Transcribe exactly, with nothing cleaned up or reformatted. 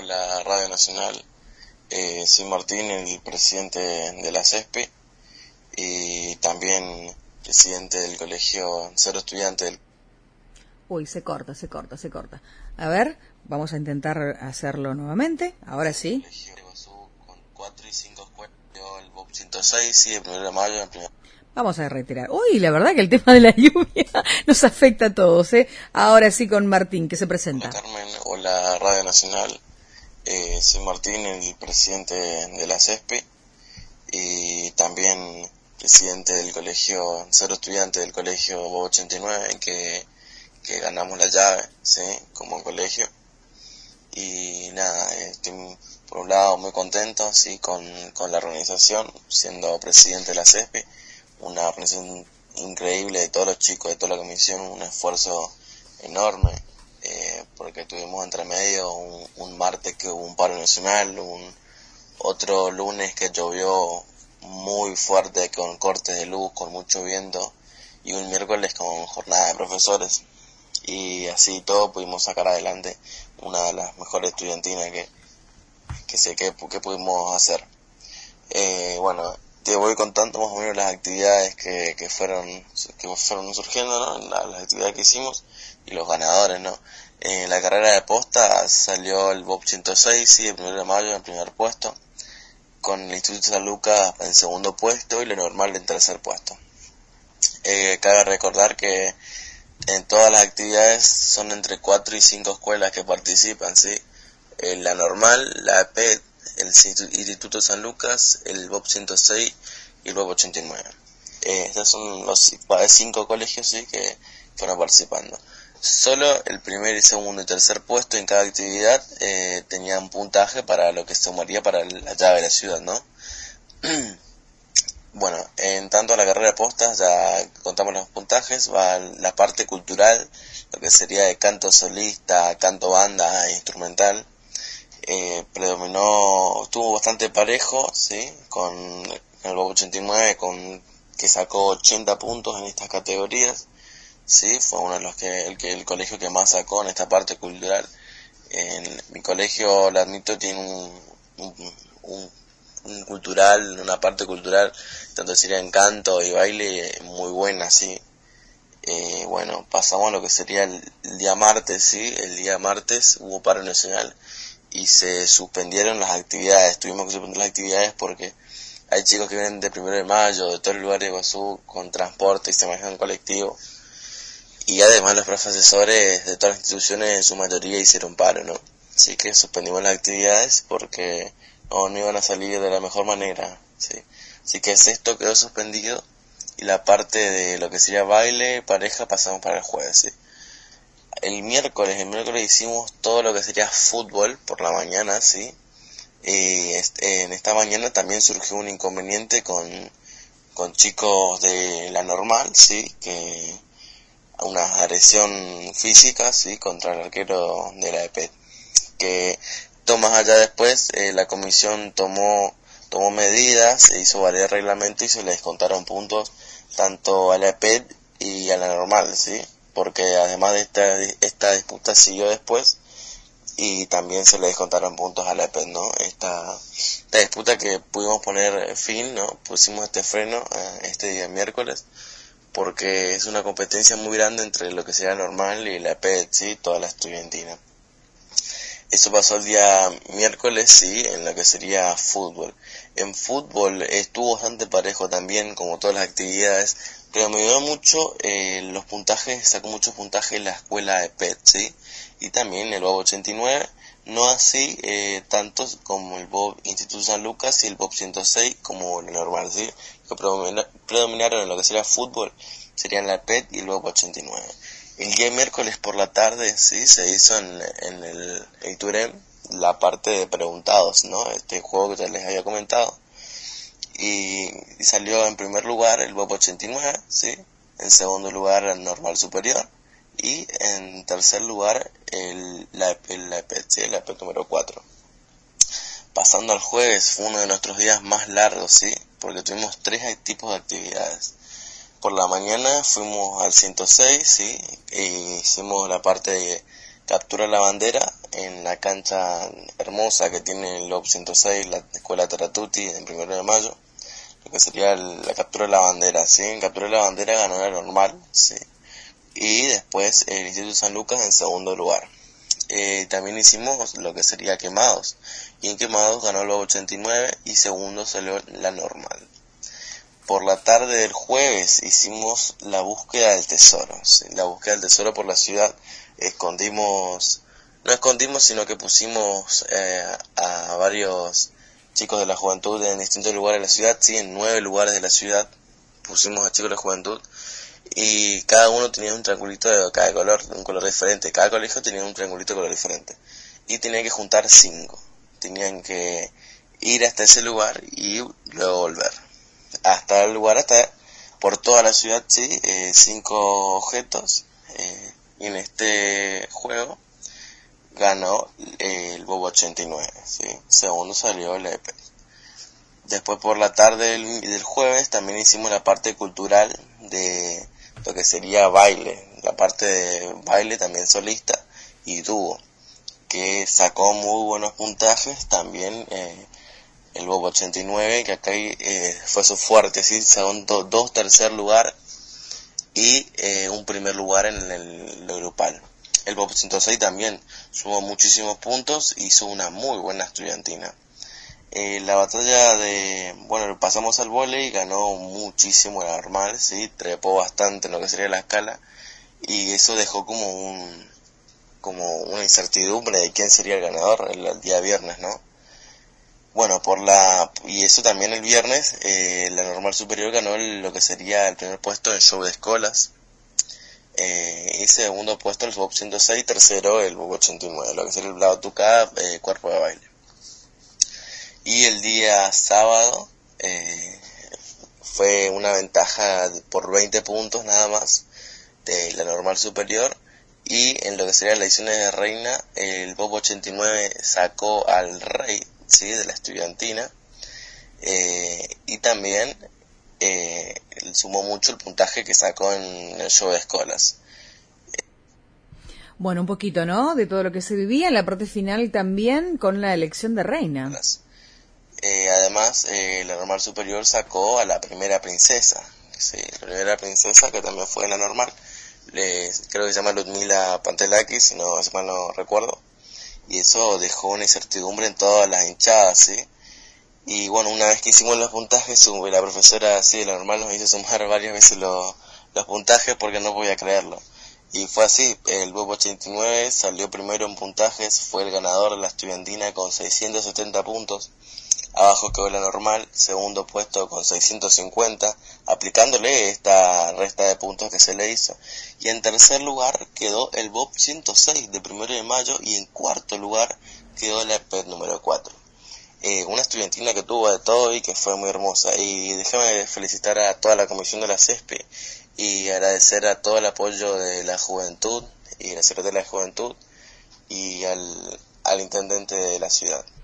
Hola Radio Nacional, eh, soy Martín, el presidente de la CESPE y también presidente del colegio, cero estudiante del... Uy, se corta, se corta, se corta. A ver, vamos a intentar hacerlo nuevamente, ahora sí. Colegio de Iguazú con cuatro y cinco escuelas, el B O P ciento seis, sí, el primero de mayo, el primer... Vamos a retirar. Uy, la verdad que el tema de la lluvia nos afecta a todos, ¿eh? Ahora sí con Martín, que se presenta. Hola Carmen, hola Radio Nacional, eh, soy Martín, el presidente de la CESPE y también presidente del colegio, cero estudiante del colegio B O P ochenta y nueve, que, que ganamos la llave, sí, como colegio. Y nada, estoy por un lado muy contento, sí, con, con la organización, siendo presidente de la CESPE, una organización increíble de todos los chicos, de toda la comisión, un esfuerzo enorme, eh, porque tuvimos entre medio un, un martes que hubo un paro nacional, un otro lunes que llovió muy fuerte con cortes de luz, con mucho viento, y un miércoles con jornada de profesores, y así todo pudimos sacar adelante una de las mejores estudiantinas que, que sé que, que pudimos hacer. Eh, bueno, te voy contando más o menos las actividades que, que fueron que fueron surgiendo, ¿no? La, las actividades que hicimos y los ganadores, ¿no? En la carrera de posta salió el B O P ciento seis, sí, el primero de mayo en primer puesto, con el Instituto San Lucas en segundo puesto y lo normal en tercer puesto. Eh, cabe recordar que en todas las actividades son entre cuatro y cinco escuelas que participan, ¿sí? Eh, la normal, la E P E D, el Instituto San Lucas, el B O P ciento seis y el B O P ochenta y nueve. Eh, estos son los cinco colegios, ¿sí?, que fueron participando. Solo el primer y segundo y tercer puesto en cada actividad eh, tenían puntaje para lo que se sumaría para la llave de la ciudad, ¿no? Bueno, en tanto a la carrera de postas, ya contamos los puntajes, va la parte cultural, lo que sería de canto solista, canto banda, instrumental. Eh, predominó, estuvo bastante parejo, ¿sí? Con el B O P ochenta y nueve, con, que sacó ochenta puntos en estas categorías, ¿sí? Fue uno de los que el, que, el colegio que más sacó en esta parte cultural. En mi colegio, lo admito, tiene un, un, un un cultural, una parte cultural, tanto sería en canto y baile, muy buena, sí. Eh, bueno, pasamos a lo que sería el, el día martes, sí, el día martes hubo paro nacional y se suspendieron las actividades, tuvimos que suspender las actividades porque hay chicos que vienen de primero de mayo, de todos los lugares de Iguazú, con transporte y se manejan en colectivo, y además los profesores de todas las instituciones en su mayoría hicieron paro, ¿no? Así que suspendimos las actividades porque no, no iban a salir de la mejor manera, ¿sí? Así que esto quedó suspendido y la parte de lo que sería baile, pareja, pasamos para el jueves, ¿sí? El miércoles, el miércoles hicimos todo lo que sería fútbol por la mañana, ¿sí? Y este, en esta mañana también surgió un inconveniente con, con chicos de la normal, ¿sí? Que una agresión física, ¿sí?, contra el arquero de la E P E D, que más allá después eh, la comisión tomó tomó medidas, se hizo valer el reglamento y se le descontaron puntos tanto a la E P E D y a la normal, ¿sí? Porque además de esta esta disputa siguió después y también se le descontaron puntos a la E P E D, ¿no? Esta, esta disputa que pudimos poner fin, ¿no? Pusimos este freno eh, este día miércoles porque es una competencia muy grande entre lo que sería normal y la E P E D, ¿sí? Toda la estudiantina. Eso pasó el día miércoles, sí, en lo que sería fútbol. En fútbol estuvo bastante parejo también, como todas las actividades, pero me ayudó mucho eh, los puntajes, sacó muchos puntajes la escuela de P E T, ¿sí? Y también el B O P ochenta y nueve, no así eh, tantos como el B O P Instituto San Lucas y el B O P ciento seis como el normal, ¿sí? Que predominaron en lo que sería fútbol, serían la P E T y el B O P ochenta y nueve. El día miércoles por la tarde, sí, se hizo en, en el Eiturem la parte de preguntados, ¿no? Este juego que ya les había comentado. Y, y salió en primer lugar el B O P ochenta y nueve, sí. En segundo lugar el normal superior. Y en tercer lugar el, la, el, la E P E T, ¿sí? La E P E T número cuatro. Pasando al jueves, fue uno de nuestros días más largos, ¿sí? Porque tuvimos tres tipos de actividades. Por la mañana fuimos al ciento seis, ¿sí? E hicimos la parte de, captura la bandera en la cancha hermosa que tiene el Lob ciento seis, la escuela Taratuti, en primero de mayo, lo que sería el, la captura de la bandera, ¿sí? En captura de la bandera ganó la normal, ¿sí? Y después el Instituto San Lucas en segundo lugar. Eh, también hicimos lo que sería quemados, y en quemados ganó el Lob ochenta y nueve y segundo salió la normal. Por la tarde del jueves hicimos la búsqueda del tesoro, ¿sí? La búsqueda del tesoro por la ciudad. Escondimos, no escondimos, sino que pusimos eh, a varios chicos de la juventud en distintos lugares de la ciudad, sí, en nueve lugares de la ciudad pusimos a chicos de la juventud, y cada uno tenía un triangulito de cada color, de un color diferente. Cada colegio tenía un triangulito de color diferente, y tenían que juntar cinco, tenían que ir hasta ese lugar y luego volver hasta el lugar, hasta por toda la ciudad, sí, eh, cinco objetos, eh, y en este juego ganó eh, el Bobo ochenta y nueve, ¿sí? Segundo salió el E P. Después por la tarde del, del jueves también hicimos la parte cultural de lo que sería baile, la parte de baile también solista y dúo, que sacó muy buenos puntajes también. eh, el Bobo ochenta y nueve, que acá eh, fue su fuerte, ¿sí? Segundo, dos tercer lugar y eh, un primer lugar en el, el grupal. El Bobo ciento seis también sumó muchísimos puntos y hizo una muy buena estudiantina. Eh, la batalla de, bueno, pasamos al vóley, ganó muchísimo la normal, ¿sí? Trepó bastante en lo que sería la escala, y eso dejó como un como una incertidumbre de quién sería el ganador el, el día viernes, ¿no? Bueno, por la y eso también el viernes, eh, la normal superior ganó el, lo que sería el primer puesto en show de escolas, eh, y segundo puesto el Bob ciento seis, tercero el Bob ochenta y nueve, lo que sería el Blau Tucá, eh, cuerpo de baile. Y el día sábado eh, fue una ventaja por veinte puntos nada más de la normal superior, y en lo que sería las ediciones de reina, el Bob ochenta y nueve sacó al rey, ¿sí? De la estudiantina, eh, y también eh, sumó mucho el puntaje que sacó en el show de escolas. Bueno, un poquito, ¿no? De todo lo que se vivía en la parte final también con la elección de reina. Eh, además, eh, la normal superior sacó a la primera princesa, ¿sí? La primera princesa, que también fue en la normal, le, creo que se llama Ludmila Pantelakis, si no, si mal no recuerdo, y eso dejó una incertidumbre en todas las hinchadas, ¿sí? Y bueno, una vez que hicimos los puntajes, la profesora, sí, de la normal nos hizo sumar varias veces los, los puntajes porque no podía creerlo. Y fue así, el Bob ochenta y nueve salió primero en puntajes, fue el ganador de la estudiantina con seiscientos setenta puntos, abajo quedó la normal, segundo puesto con seiscientos cincuenta, aplicándole esta resta de puntos que se le hizo, y en tercer lugar quedó el Bob ciento seis de primero de mayo, y en cuarto lugar quedó la E P número cuatro. Eh, una estudiantina que tuvo de todo y que fue muy hermosa. Y déjame felicitar a toda la comisión de la CESPE y agradecer a todo el apoyo de la juventud y la Secretaría de la Juventud y al, al intendente de la ciudad.